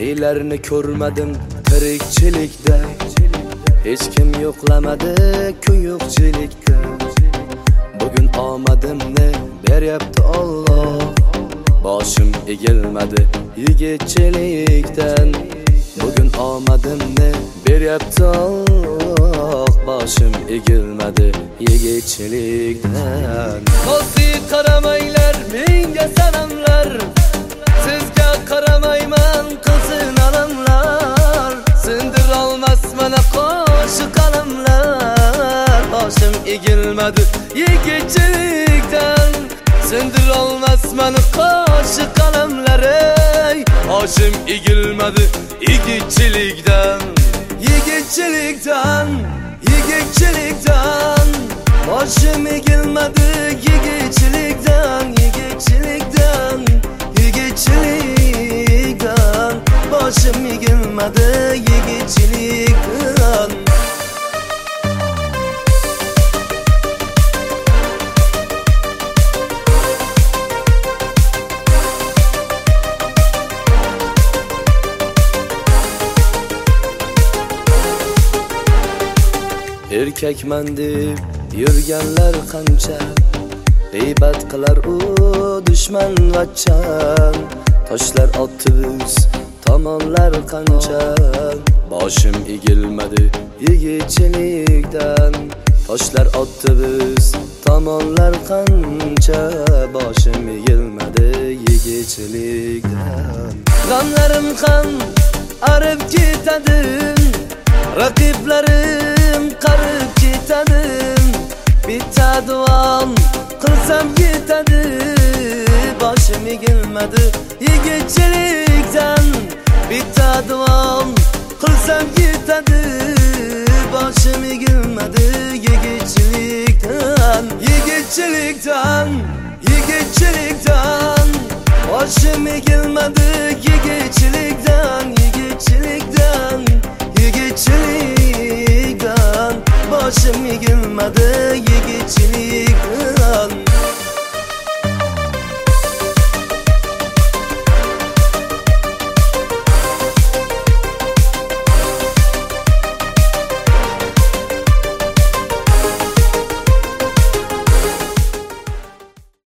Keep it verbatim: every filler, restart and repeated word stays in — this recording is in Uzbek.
Eylerini ko'rmadim tirikchilikda, hech kim yo'qlamadi kuyuqchilikda. Bugun omadimni beryapti Alloh, boshim egilmadi yigitchilikdan. Bugun omadimni beryapti Alloh, boshim egilmadi yigitchilikdan. Qo'zi qaramaylar menga salomlar, sizga qaramayman qizin alamlar. Sindir olmas mana qo'shi qalamlar, boshim egilmadi yigitchilikdan. Sindir olmas mana qo'shi qalamlar, boshim egilmadi yigitchilikdan. Yigitchilikdan, yigitchilikdan, boshim egilmadi yigitchilikdan. Yigitchilikdan, yigitchilikdan, boshim egilmadi yigitchilikdan. Erkakman deb yurganlar qancha, g'iybat qilar u dushman vachchan. Toshlar otdi biz tomonlar qancha, boshim egilmadi yigitchilikdan. Toshlar otdi biz tomonlar qancha, boshim egilmadi yigitchilikdan. G'amlarim ham arib ketadi, raqiblarim qarib ketadi. Bitta duom qilsam yetadi, boshim egilmadi yigitchilikdan. Bitta duom qilsam yetadi, boshim egilmadi yigitchilikdan. Yigitchilikdan, yigitchilikdan, boshim egilmadi